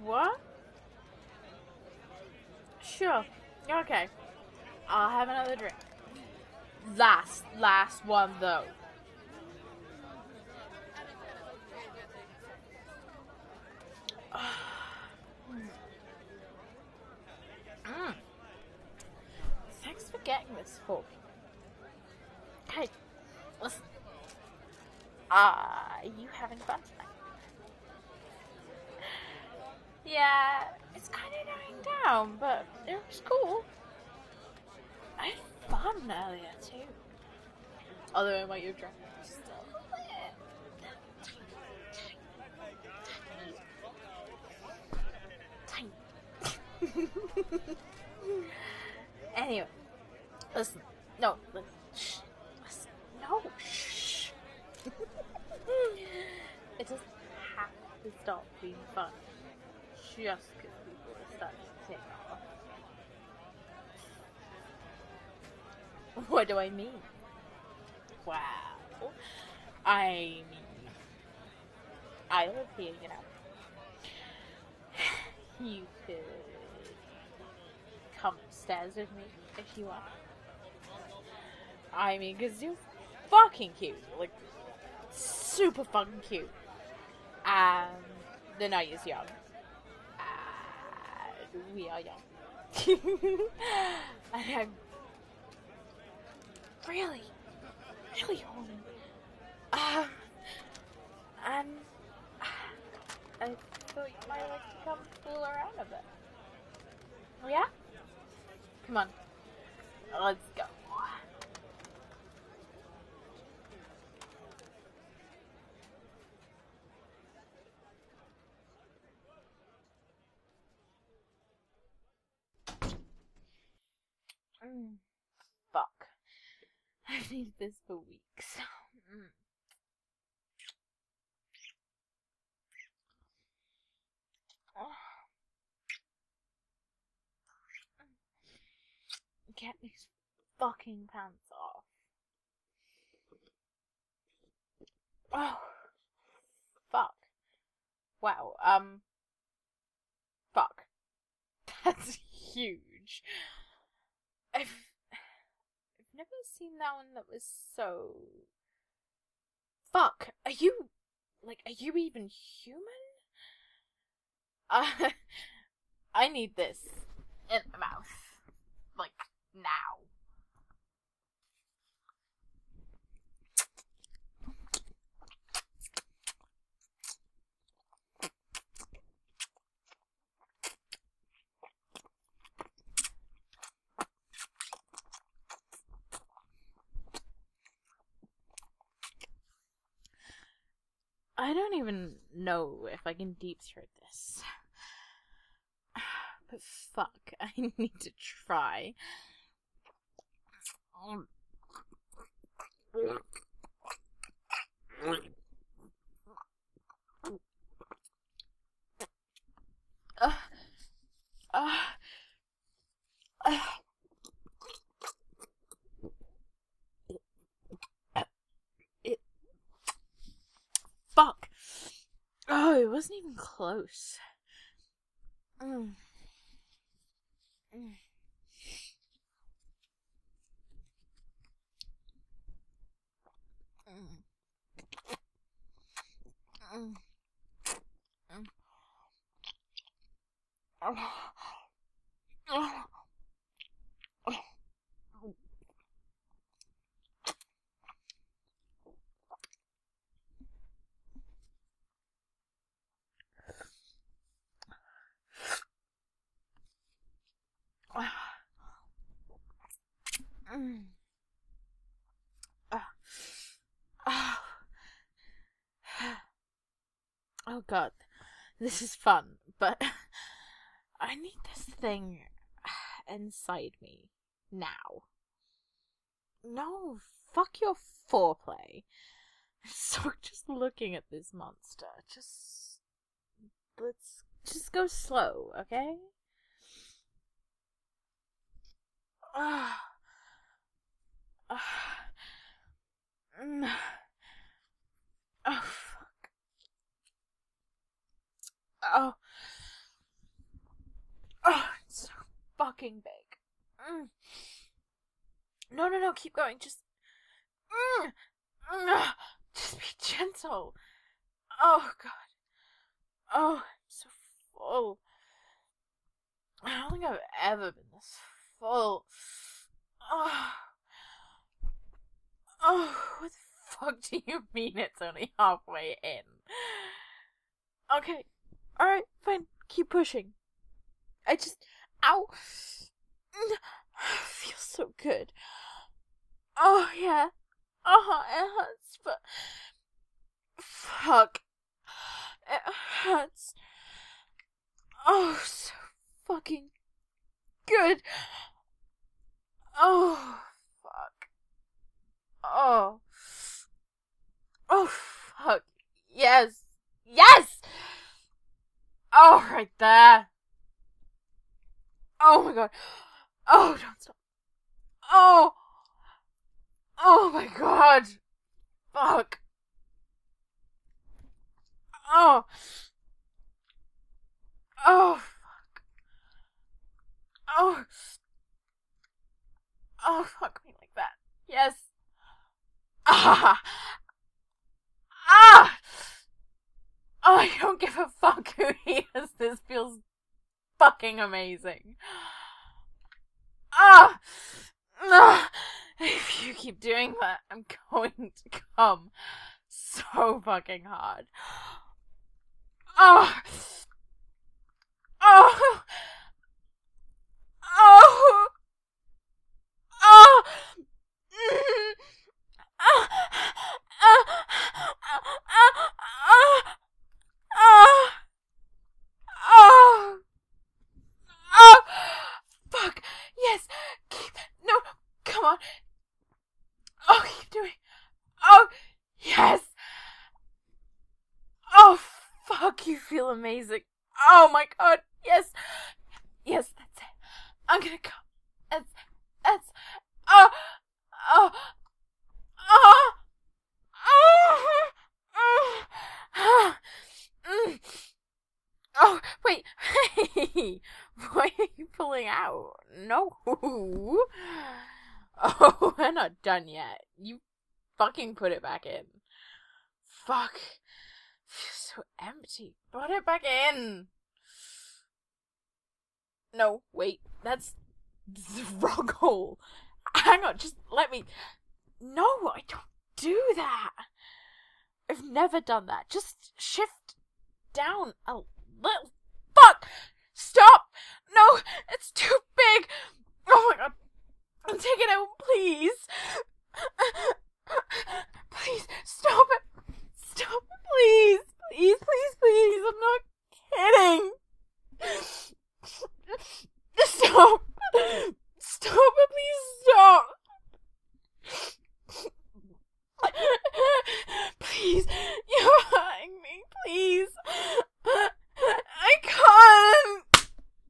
What? Sure. Okay. I'll have another drink. Last one though. Mm. Thanks for getting this for me. Hey, listen. Are you having fun tonight? Yeah, it's kind of dying down, but it was cool. I had fun earlier too. Although I might have drank just a little bit. Tiny. Anyway, listen. No, listen. Shh. Listen. No, shh. It doesn't have to stop being fun just because people are starting to take off. What do I mean? Wow. I mean, I live here, you know. You could come upstairs with me if you want. I mean, because you're fucking cute. Like, super fucking cute. And the night is young. And we are young. And I'm really, really horny. And I thought you might like to come fool around a bit. Yeah? Come on. Let's go. Fuck. I've needed this for weeks. Get these fucking pants off. Oh. Fuck. Wow, fuck. That's huge. I've never seen that one that was so... Fuck, are you even human? Uh, I need this in my mouth. Like, now. I don't even know if I can deep throat this. But fuck, I need to try. Uh, uh, uh, it. Fuck. Oh, it wasn't even close. Mm. Mm. Mm. Mm. Mm. Oh. Oh. Mm. Oh. Oh god, this is fun, but I need this thing inside me now. No, fuck your foreplay. So just looking at this monster. Let's just go slow, okay? Ah. Ah. Mm. Oh fuck. Oh. fucking big. No, keep going. Just just be gentle. Oh, God. Oh, I'm so full. I don't think I've ever been this full. Oh, what the fuck do you mean it's only halfway in? Okay, alright, fine, keep pushing. I just. Ow! Feels so good. Oh, yeah. It hurts, but. Fuck. It hurts. Oh, so fucking good. Oh, fuck. Oh. Oh, fuck. Yes. Yes! Oh, right there. Oh my god. Oh, don't stop. Oh. Oh my god. Fuck. Oh. Oh, fuck. Oh. Oh, fuck me like that. Yes. Ah. Ah. Oh, I don't give a fuck who he is. This feels fucking amazing. Ah. Ah. If you keep doing that, I'm going to come so fucking hard. Oh. Oh. Oh. Oh. Oh. Oh. Fuck. Yes. Keep. No. Come on. Oh, keep doing. Oh. Yes. Oh, fuck. You feel amazing. Oh my god. Yes. Yes, that's it. I'm gonna go. That's. Oh. Oh. Oh. Oh. Oh, wait. Hey. Why are you pulling out? No. Oh, we're not done yet. You fucking put it back in. Fuck. Feels so empty. Put it back in. No, wait. That's the wrong hole. Hang on, just let me. No, I don't do that. I've never done that. Just shift down a little. Fuck! Stop! No, it's too big. Oh my god. Take it out, please. Please, stop it. Stop it, please. Please, please, please. I'm not kidding. Stop. Stop it, please stop. Please, you're hurting me, please. I can't.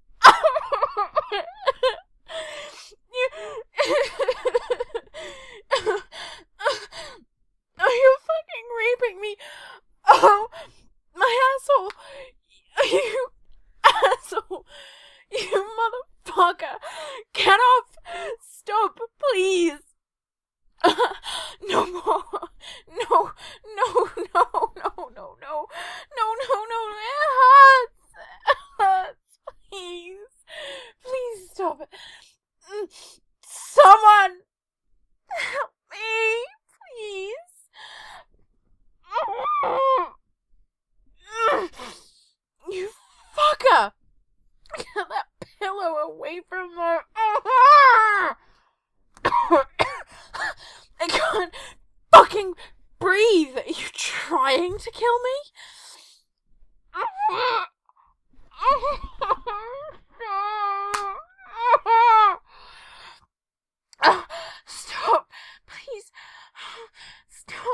Oh, you're fucking raping me. Oh, my asshole. You asshole. You motherfucker. Get off. Stop, please. No more. No, no, no, no, no, no. No, no, no. It hurts. It hurts. Please. Please stop it. Someone help me, please. You fucker. Get that pillow away from her. I can't fucking breathe. Are you trying to kill me? Stop. Please. Stop.